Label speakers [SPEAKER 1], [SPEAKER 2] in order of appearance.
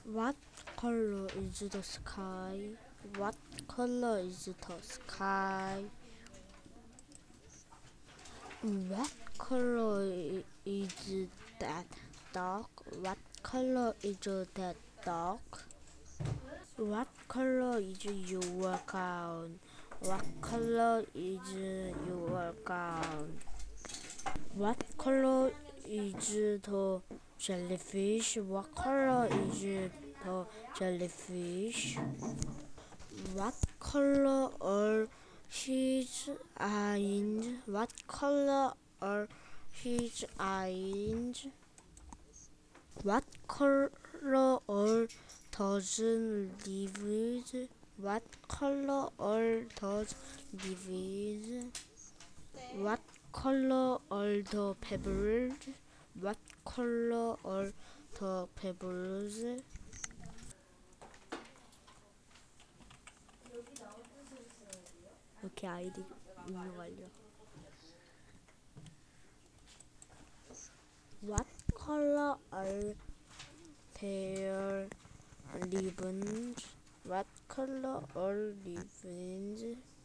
[SPEAKER 1] What color is the sky? What color is the sky? What color is that dog? What color is that dog? What color is your gown? What color is your gown? What color is the jellyfish? What color is the jellyfish? What color are his eyes? What color are his eyes? What color are those leaves? What color are those leaves? What color are the pebbles? What color are the pebbles? 오케이 아이디 입력 완료. What color are their ribbons? What color are ribbons?